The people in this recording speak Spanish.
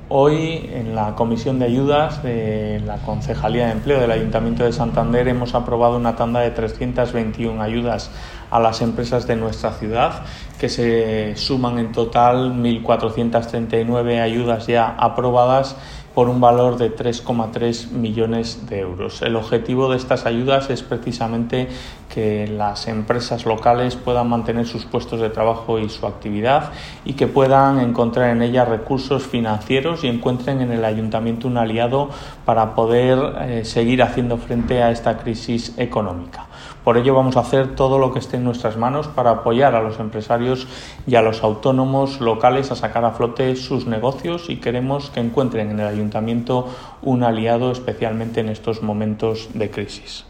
Hoy, en la Comisión de Ayudas de la Concejalía de Empleo del Ayuntamiento de Santander, hemos aprobado una tanda de 321 ayudas a las empresas de nuestra ciudad, que se suman en total 1.439 ayudas ya aprobadas por un valor de 3,3 millones de euros. El objetivo de estas ayudas es precisamente que las empresas locales puedan mantener sus puestos de trabajo y su actividad y que puedan encontrar en ellas recursos financieros y encuentren en el ayuntamiento un aliado para poder seguir haciendo frente a esta crisis económica. Por ello vamos a hacer todo lo que esté en nuestras manos para apoyar a los empresarios y a los autónomos locales a sacar a flote sus negocios, y queremos que encuentren en el ayuntamiento un aliado especialmente en estos momentos de crisis.